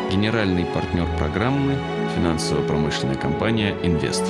Генеральный партнер программы – финансово-промышленная компания «Инвест».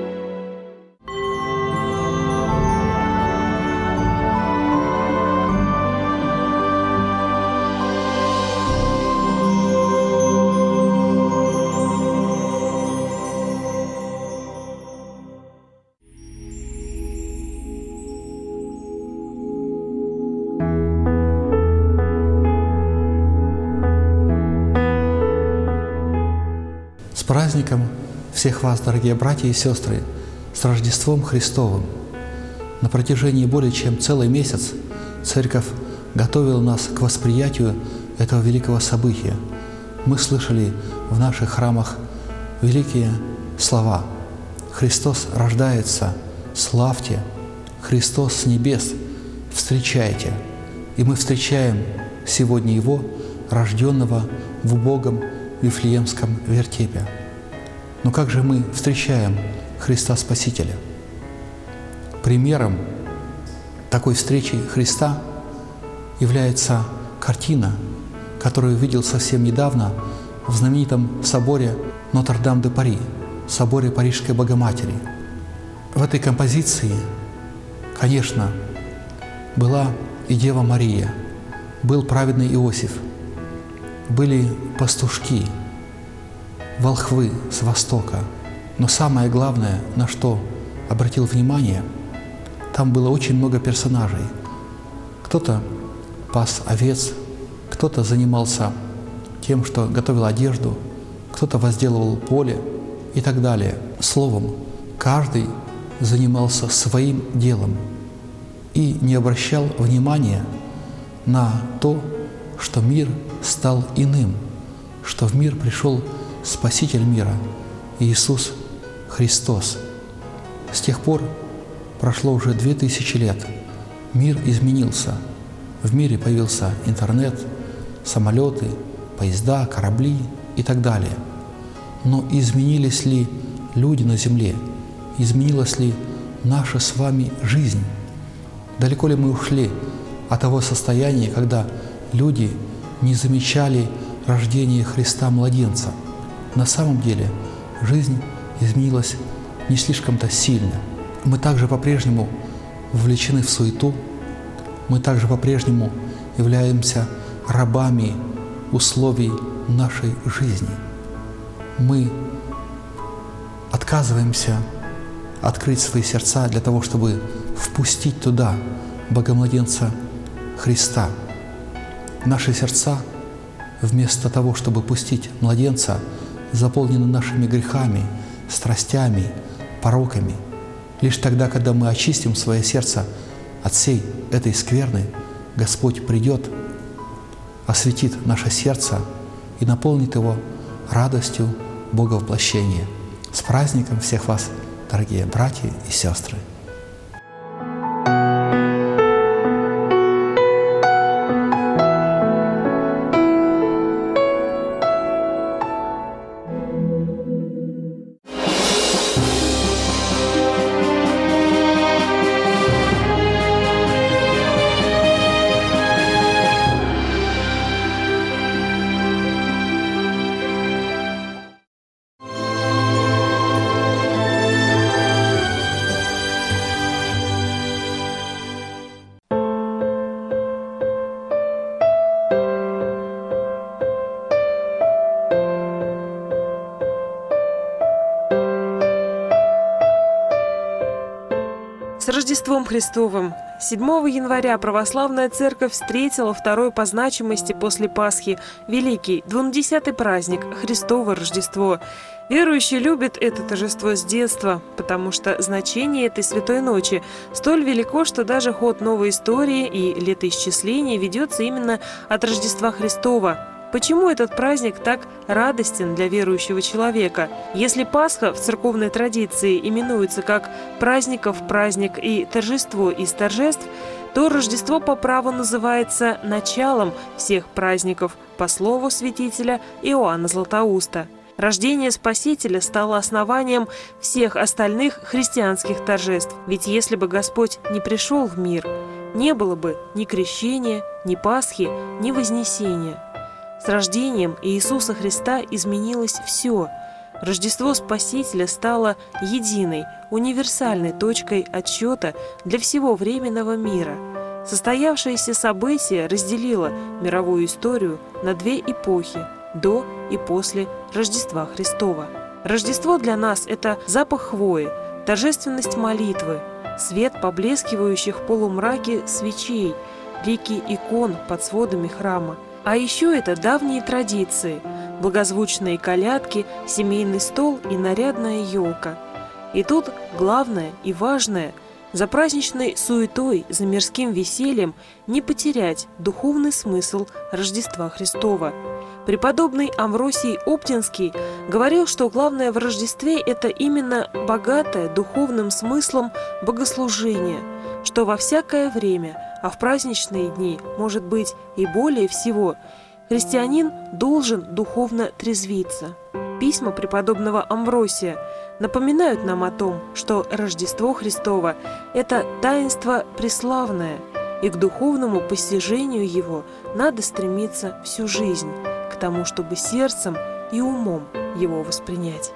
С праздником всех вас, дорогие братья и сестры, с Рождеством Христовым! На протяжении более чем целый месяц Церковь готовила нас к восприятию этого великого события. Мы слышали в наших храмах великие слова: «Христос рождается, славьте! Христос с небес, встречайте!» И мы встречаем сегодня Его, рожденного в убогом Вифлеемском вертепе. Но как же мы встречаем Христа Спасителя? Примером такой встречи Христа является картина, которую видел совсем недавно в знаменитом соборе Нотр-Дам-де-Пари, соборе Парижской Богоматери. В этой композиции, конечно, была и Дева Мария, был праведный Иосиф, были пастушки, волхвы с востока. Но самое главное, на что обратил внимание, там было очень много персонажей. Кто-то пас овец, кто-то занимался тем, что готовил одежду, кто-то возделывал поле и так далее. Словом, каждый занимался своим делом и не обращал внимания на то, что мир стал иным, что в мир пришел Спаситель мира, Иисус Христос. С тех пор прошло уже 2000 лет. Мир изменился. В мире появился интернет, самолеты, поезда, корабли и так далее. Но изменились ли люди на земле? Изменилась ли наша с вами жизнь? Далеко ли мы ушли от того состояния, когда люди не замечали рождения Христа-младенца? На самом деле жизнь изменилась не слишком-то сильно. Мы также по-прежнему вовлечены в суету, мы также по-прежнему являемся рабами условий нашей жизни. Мы отказываемся открыть свои сердца для того, чтобы впустить туда Богомладенца Христа. Наши сердца, вместо того, чтобы пустить младенца, заполнены нашими грехами, страстями, пороками. Лишь тогда, когда мы очистим свое сердце от всей этой скверны, Господь придет, осветит наше сердце и наполнит его радостью Боговоплощения. С праздником всех вас, дорогие братья и сестры! С Рождеством Христовым! 7 января Православная Церковь встретила второй по значимости после Пасхи великий 20-й праздник – Христово Рождество. Верующие любят это торжество с детства, потому что значение этой святой ночи столь велико, что даже ход новой истории и летоисчисления ведется именно от Рождества Христова. Почему этот праздник так радостен для верующего человека? Если Пасха в церковной традиции именуется как праздников праздник и торжество из торжеств, то Рождество по праву называется началом всех праздников, по слову святителя Иоанна Златоуста. Рождение Спасителя стало основанием всех остальных христианских торжеств. Ведь если бы Господь не пришел в мир, не было бы ни крещения, ни Пасхи, ни Вознесения. С рождением Иисуса Христа изменилось все. Рождество Спасителя стало единой, универсальной точкой отсчета для всего временного мира. Состоявшееся событие разделило мировую историю на две эпохи – до и после Рождества Христова. Рождество для нас – это запах хвои, торжественность молитвы, свет поблескивающих в полумраке свечей, лики икон под сводами храма. А еще это давние традиции – благозвучные колядки, семейный стол и нарядная елка. И тут главное и важное – за праздничной суетой, за мирским весельем не потерять духовный смысл Рождества Христова. Преподобный Амвросий Оптинский говорил, что главное в Рождестве – это именно богатое духовным смыслом богослужение, что во всякое время, а в праздничные дни, может быть, и более всего, христианин должен духовно трезвиться. Письма преподобного Амвросия напоминают нам о том, что Рождество Христово – это таинство преславное, и к духовному постижению его надо стремиться всю жизнь, к тому, чтобы сердцем и умом его воспринять.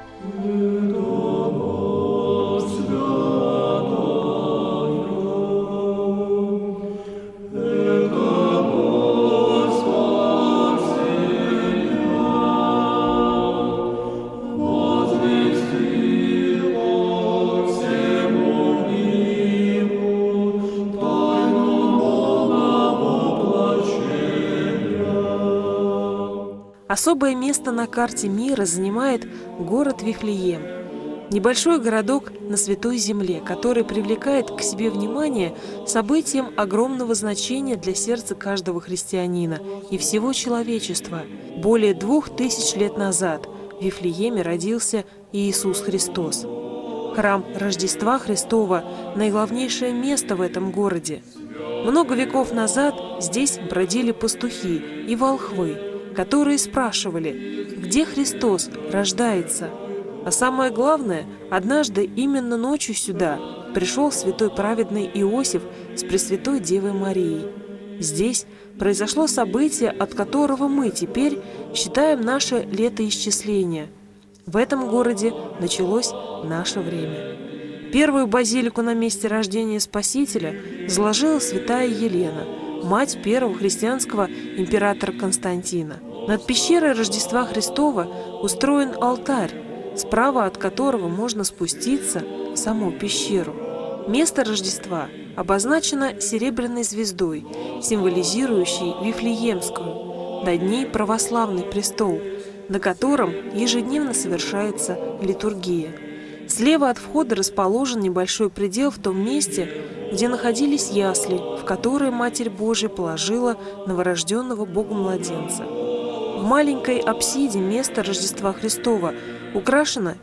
Особое место на карте мира занимает город Вифлеем. Небольшой городок на Святой Земле, который привлекает к себе внимание событием огромного значения для сердца каждого христианина и всего человечества. Более 2000 лет назад в Вифлееме родился Иисус Христос. Храм Рождества Христова – наиглавнейшее место в этом городе. Много веков назад здесь бродили пастухи и волхвы, которые спрашивали, где Христос рождается. А самое главное, однажды именно ночью сюда пришел святой праведный Иосиф с Пресвятой Девой Марией. Здесь произошло событие, от которого мы теперь считаем наше летоисчисление. В этом городе началось наше время. Первую базилику на месте рождения Спасителя заложила святая Елена, мать первого христианского императора Константина. Над пещерой Рождества Христова устроен алтарь, справа от которого можно спуститься в саму пещеру. Место Рождества обозначено серебряной звездой, символизирующей Вифлеемскую, над ней православный престол, на котором ежедневно совершается литургия. Слева от входа расположен небольшой предел в том месте, где находились ясли, в которые Матерь Божия положила новорожденного Богу-младенца. В маленькой апсиде место Рождества Христова украшено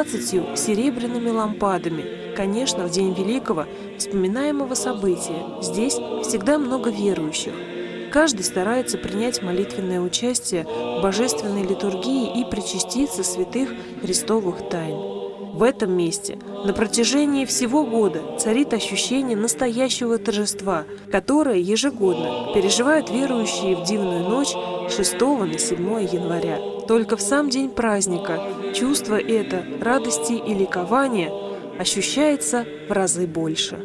15 серебряными лампадами. Конечно, в день великого вспоминаемого события здесь всегда много верующих. Каждый старается принять молитвенное участие в божественной литургии и причаститься святых христовых тайн. В этом месте на протяжении всего года царит ощущение настоящего торжества, которое ежегодно переживают верующие в дивную ночь с 6 на 7 января. Только в сам день праздника чувство это, радости и ликования, ощущается в разы больше.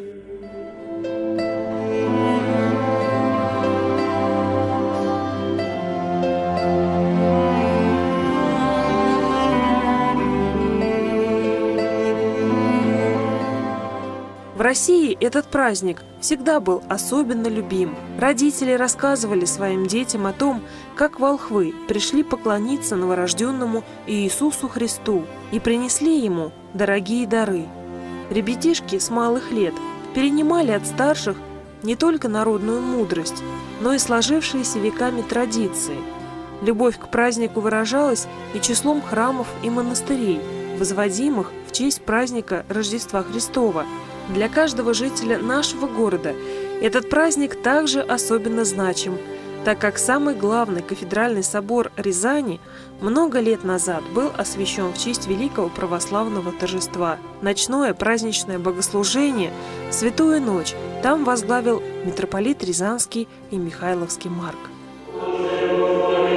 В России этот праздник всегда был особенно любим. Родители рассказывали своим детям о том, как волхвы пришли поклониться новорожденному Иисусу Христу и принесли ему дорогие дары. Ребятишки с малых лет перенимали от старших не только народную мудрость, но и сложившиеся веками традиции. Любовь к празднику выражалась и числом храмов и монастырей, возводимых в честь праздника Рождества Христова. Для каждого жителя нашего города этот праздник также особенно значим, так как самый главный кафедральный собор Рязани много лет назад был освящен в честь великого православного торжества. Ночное праздничное богослужение в Святую Ночь там возглавил митрополит Рязанский и Михайловский Марк.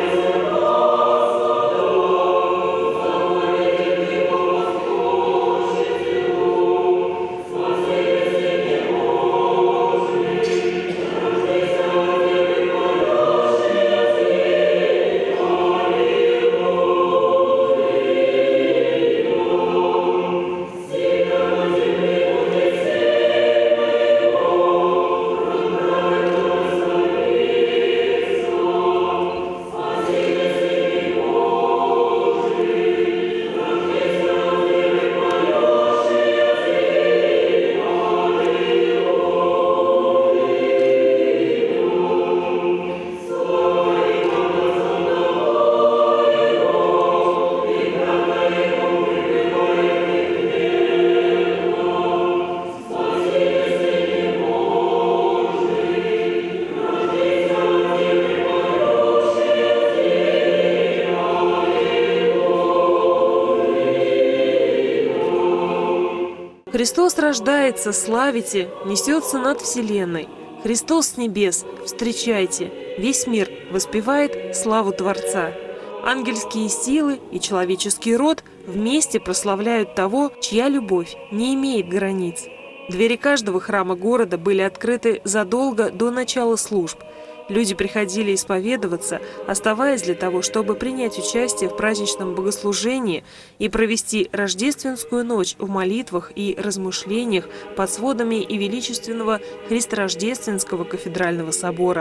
Христос рождается, славите, несется над вселенной. Христос с небес, встречайте, весь мир воспевает славу Творца. Ангельские силы и человеческий род вместе прославляют того, чья любовь не имеет границ. Двери каждого храма города были открыты задолго до начала служб. Люди приходили исповедоваться, оставаясь для того, чтобы принять участие в праздничном богослужении и провести рождественскую ночь в молитвах и размышлениях под сводами и величественного Христорождественского кафедрального собора.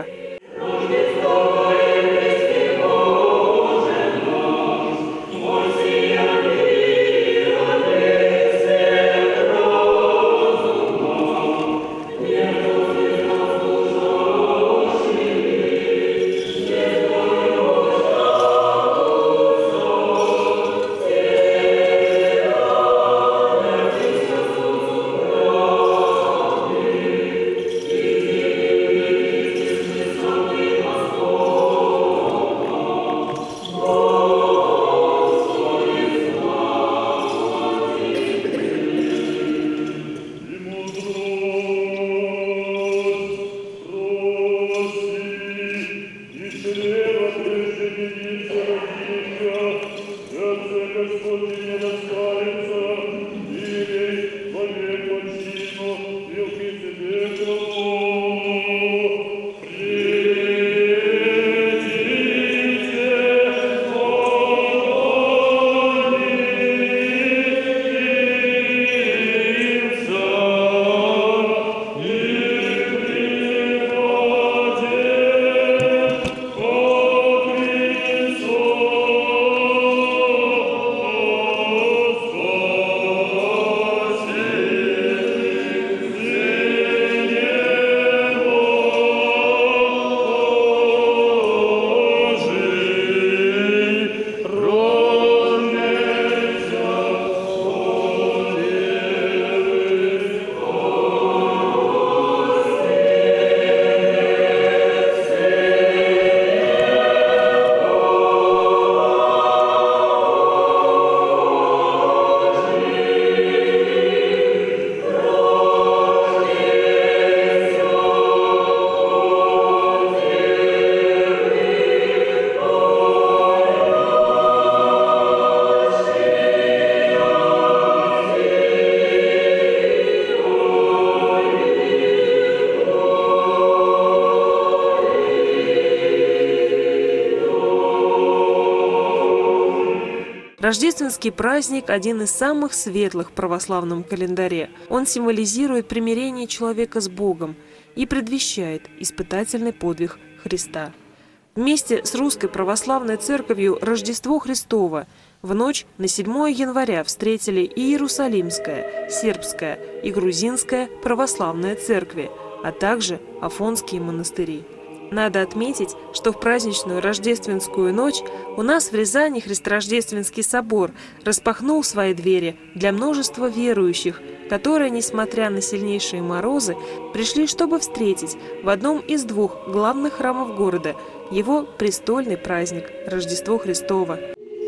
Рождественский праздник – один из самых светлых в православном календаре. Он символизирует примирение человека с Богом и предвещает испытательный подвиг Христа. Вместе с Русской Православной Церковью Рождество Христово в ночь на 7 января встретили и Иерусалимская, Сербская и Грузинская православная церкви, а также Афонские монастыри. Надо отметить, что в праздничную рождественскую ночь у нас в Рязани Христорождественский собор распахнул свои двери для множества верующих, которые, несмотря на сильнейшие морозы, пришли, чтобы встретить в одном из двух главных храмов города его престольный праздник – Рождество Христово.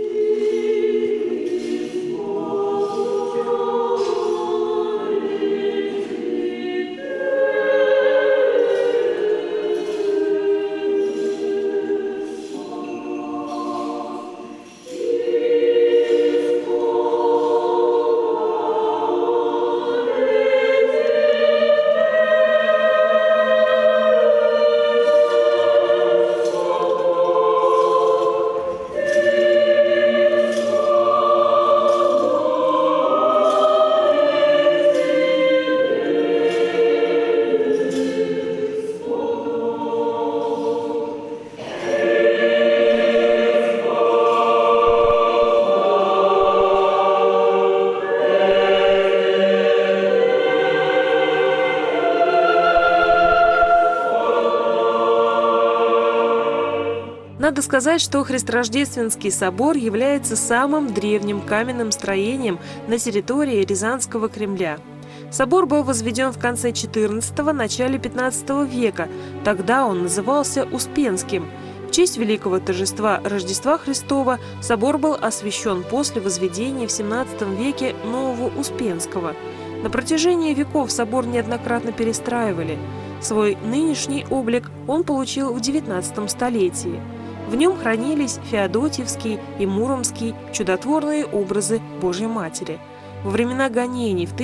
Надо сказать, что Христорождественский собор является самым древним каменным строением на территории Рязанского Кремля. Собор был возведен в конце XIV – начале XV века. Тогда он назывался Успенским. В честь великого торжества Рождества Христова собор был освящен после возведения в XVII веке нового Успенского. На протяжении веков собор неоднократно перестраивали. Свой нынешний облик он получил в XIX столетии. В нем хранились феодотьевский и муромский чудотворные образы Божьей Матери. Во времена гонений в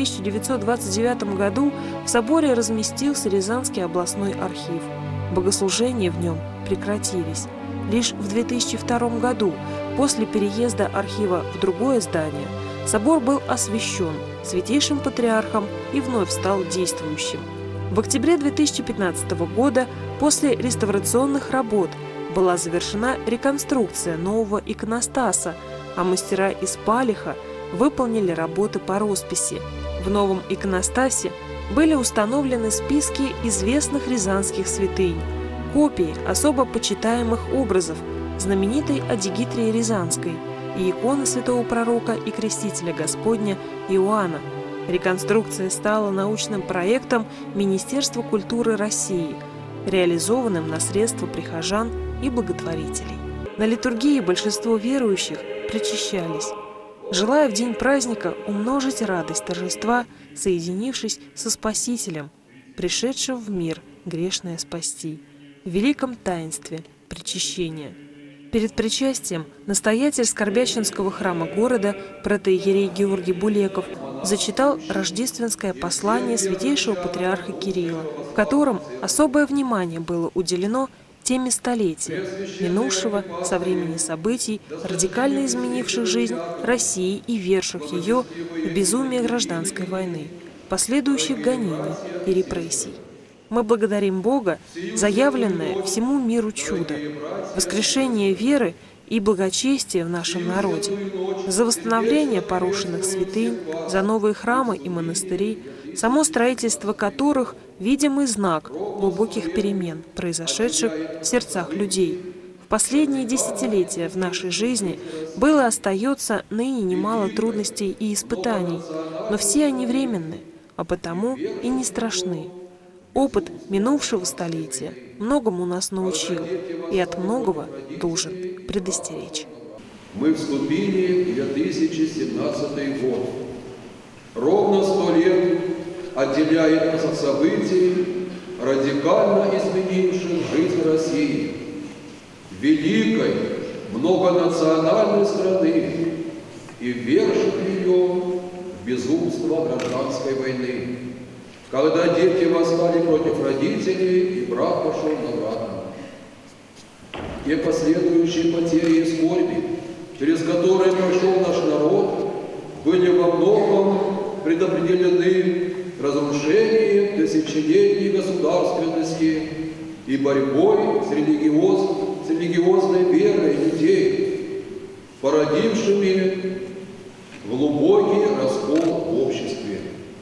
1929 году в соборе разместился Рязанский областной архив. Богослужения в нем прекратились. Лишь в 2002 году, после переезда архива в другое здание, собор был освящен святейшим патриархом и вновь стал действующим. В октябре 2015 года после реставрационных работ была завершена реконструкция нового иконостаса, а мастера из Палиха выполнили работы по росписи. В новом иконостасе были установлены списки известных рязанских святынь, копии особо почитаемых образов знаменитой Адигитрии Рязанской и иконы святого пророка и крестителя Господня Иоанна. Реконструкция стала научным проектом Министерства культуры России, реализованным на средства прихожан и благотворителей. На литургии большинство верующих причащались, желая в день праздника умножить радость торжества, соединившись со Спасителем, пришедшим в мир грешное спасти, в великом таинстве причащения. Перед причастием настоятель Скорбященского храма города протоиерей Георгий Булеков зачитал рождественское послание святейшего патриарха Кирилла, в котором особое внимание было уделено теме столетия, минувшего со времени событий, радикально изменивших жизнь России и верших ее в безумие гражданской войны, последующих гонений и репрессий. Мы благодарим Бога за явленное всему миру чудо, воскрешение веры и благочестия в нашем народе, за восстановление порушенных святынь, за новые храмы и монастыри, само строительство которых – видимый знак глубоких перемен, произошедших в сердцах людей. В последние десятилетия в нашей жизни было и остается ныне немало трудностей и испытаний, но все они временны, а потому и не страшны. Опыт минувшего столетия многому нас научил и от многого должен предостеречь. Мы вступили в 2017 год. Ровно 100 лет отделяет нас от событий, радикально изменивших жизнь России, великой многонациональной страны и ввергших ее в безумство гражданской войны, когда дети восстали против родителей и брат пошел на брата. Те последующие потери и скорби, через которые прошел наш народ, были во многом предопределены разрушением тысячелетней государственности и борьбой с религиозной верой людей, породившими глубокий раскол в обществе.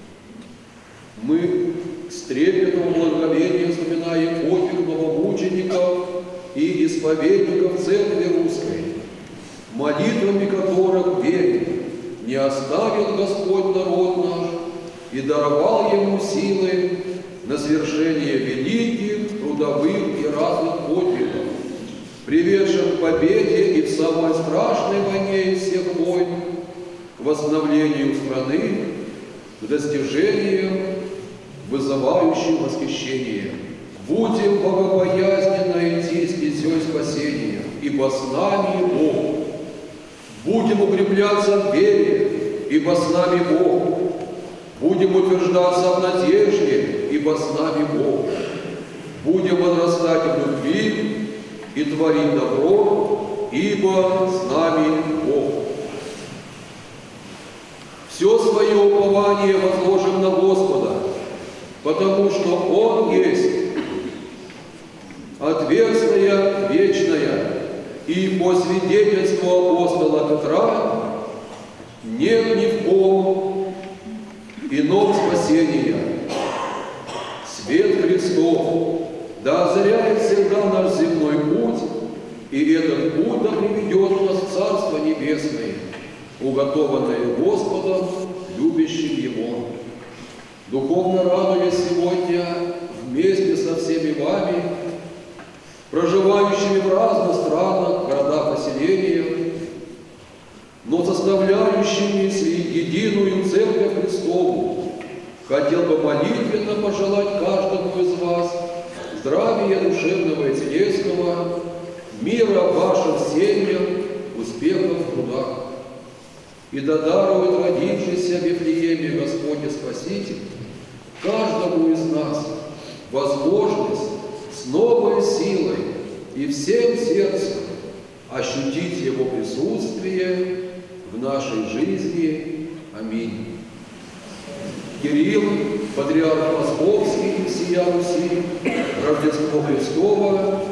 Мы с трепетом благоговения вспоминаем подвиг новомучеников и исповедников Церкви Русской, молитвами которых верим, не оставил Господь народ наш и даровал ему силы на свершение великих, трудовых и разных подвигов, приведших к победе и в самой страшной войне из всех войн, к восстановлению страны, к достижениям, вызывающим восхищение. Будем богобоязненно идти стезей спасения, ибо с нами Бог. Будем укрепляться в вере, ибо с нами Бог. Будем утверждаться в надежде, ибо с нами Бог. Будем возрастать в любви и творить добро, ибо с нами Бог. Все свое упование возложим на Господа, потому что Он есть отверстие вечное, и по свидетельству апостола Петра нет ни в ком ином спасения. Свет Христов да озаряет всегда наш земной путь, и этот путь да приведет нас в Царство Небесное, уготованное Господом, любящим Его. Духовно радуясь сегодня вместе со всеми вами, проживающими в разных странах, городах, поселениях, но составляющими единую Церковь Христову, хотел бы молитвенно пожелать каждому из вас здравия душевного и телесного, мира вашим семьям, успехов в трудах. И да дарует родившийся в Вифлееме Господь и Спаситель каждому из нас возможность с новой силой и всем сердцем ощутить Его присутствие в нашей жизни. Аминь. Кирилл, патриарх Московский и всея Руси, Рождество Христово,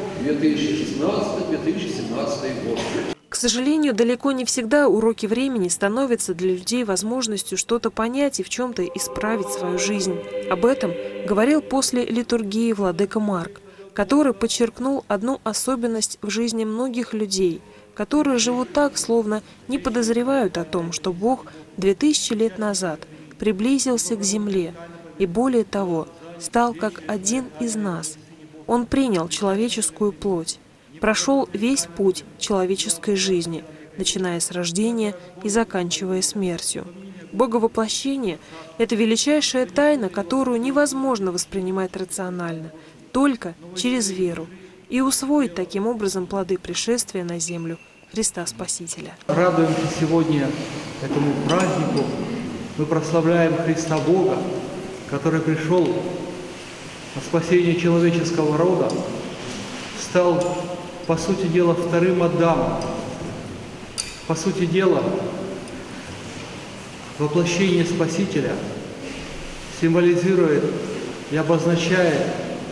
2016-2017 год. К сожалению, далеко не всегда уроки времени становятся для людей возможностью что-то понять и в чем-то исправить свою жизнь. Об этом говорил после литургии владыка Марк, который подчеркнул одну особенность в жизни многих людей, которые живут так, словно не подозревают о том, что Бог 2000 лет назад приблизился к земле и, более того, стал как один из нас. Он принял человеческую плоть, прошел весь путь человеческой жизни, начиная с рождения и заканчивая смертью. Боговоплощение – это величайшая тайна, которую невозможно воспринимать рационально, только через веру, и усвоить таким образом плоды пришествия на землю Христа Спасителя. Радуемся сегодня этому празднику. Мы прославляем Христа Бога, который пришел на спасение человеческого рода, стал, по сути дела, вторым Адамом. По сути дела, воплощение Спасителя символизирует и обозначает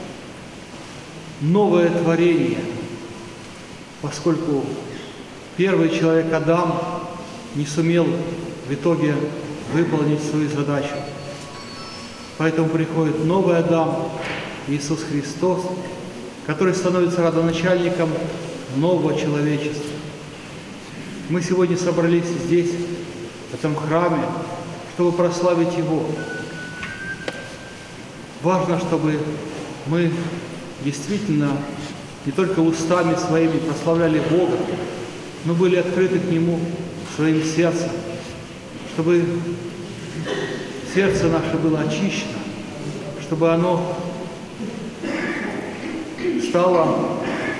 новое творение, поскольку первый человек Адам не сумел в итоге выполнить свою задачу. Поэтому приходит новый Адам, Иисус Христос, который становится родоначальником нового человечества. Мы сегодня собрались здесь, в этом храме, чтобы прославить Его. Важно, чтобы мы действительно не только устами своими прославляли Бога, но были открыты к Нему своим сердцем, чтобы сердце наше было очищено, чтобы оно стало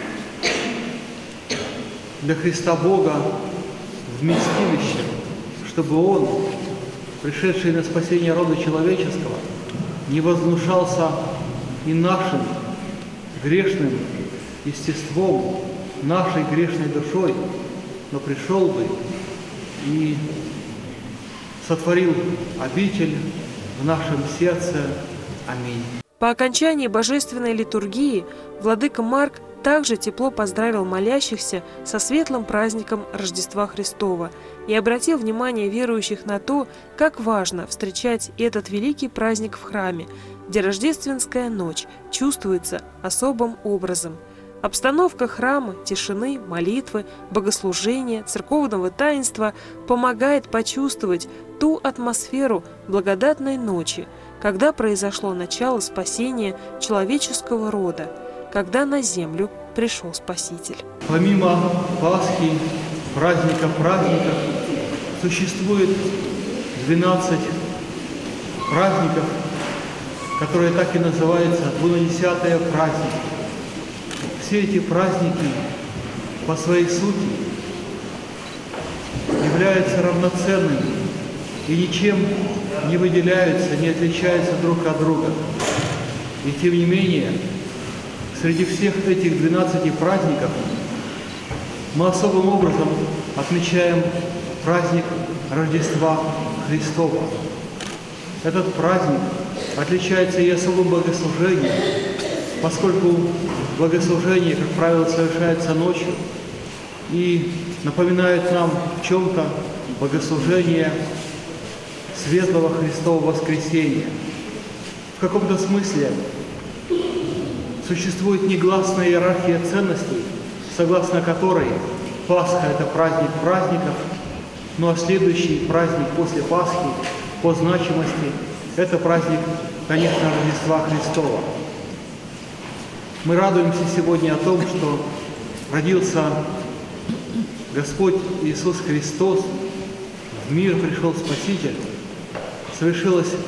для Христа Бога вместилищем, чтобы Он, пришедший на спасение рода человеческого, не вознушался и нашим грешным естеством, нашей грешной душой, но пришел бы и сотворил обитель в нашем сердце. Аминь. По окончании божественной литургии владыка Марк также тепло поздравил молящихся со светлым праздником Рождества Христова и обратил внимание верующих на то, как важно встречать этот великий праздник в храме, где рождественская ночь чувствуется особым образом. Обстановка храма, тишины, молитвы, богослужения, церковного таинства помогает почувствовать ту атмосферу благодатной ночи, когда произошло начало спасения человеческого рода, когда на землю пришел Спаситель. Помимо Пасхи, праздника праздников, существует 12 праздников, которые так и называются «двунадесятые праздники». Все эти праздники по своей сути являются равноценными и ничем не выделяются, не отличаются друг от друга. И тем не менее, среди всех этих 12 праздников мы особым образом отмечаем праздник Рождества Христова. Этот праздник отличается и особым богослужением, поскольку богослужение, как правило, совершается ночью и напоминает нам в чем-то богослужение Светлого Христового воскресения. В каком-то смысле существует негласная иерархия ценностей, согласно которой Пасха – это праздник праздников, ну а следующий праздник после Пасхи по значимости – это праздник, конечно, Рождества Христова. Мы радуемся сегодня о том, что родился Господь Иисус Христос, в мир пришел Спаситель, совершилось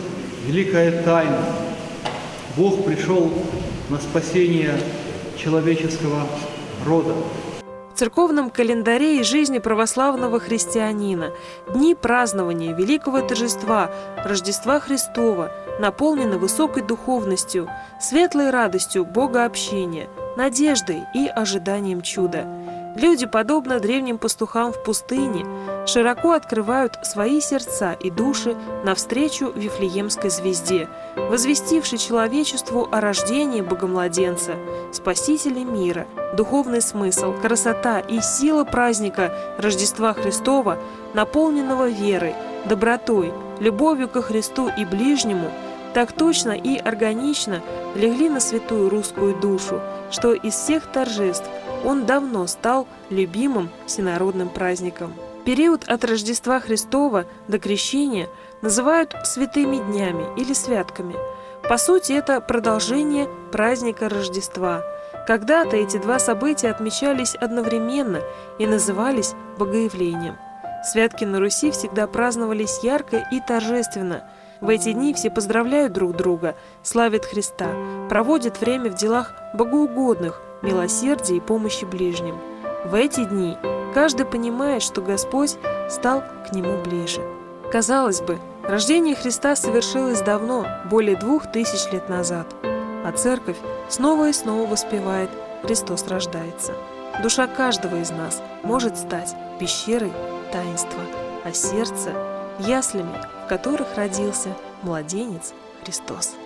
великая тайна. Бог пришел на спасение человеческого рода. В церковном календаре и жизни православного христианина дни празднования Великого Торжества, Рождества Христова наполнены высокой духовностью, светлой радостью Богообщения, надеждой и ожиданием чуда. Люди, подобно древним пастухам в пустыне, широко открывают свои сердца и души навстречу Вифлеемской звезде, возвестившей человечеству о рождении Богомладенца, Спасителя мира. Духовный смысл, красота и сила праздника Рождества Христова, наполненного верой, добротой, любовью ко Христу и ближнему, так точно и органично легли на святую русскую душу, что из всех торжеств он давно стал любимым всенародным праздником. Период от Рождества Христова до Крещения называют святыми днями или святками. По сути, это продолжение праздника Рождества. Когда-то эти два события отмечались одновременно и назывались Богоявлением. Святки на Руси всегда праздновались ярко и торжественно. В эти дни все поздравляют друг друга, славят Христа, проводят время в делах богоугодных, милосердия и помощи ближним. В эти дни каждый понимает, что Господь стал к нему ближе. Казалось бы, рождение Христа совершилось давно, более 2000 лет назад, а Церковь снова и снова воспевает «Христос рождается». Душа каждого из нас может стать пещерой таинства, а сердце – яслями, в которых родился младенец Христос.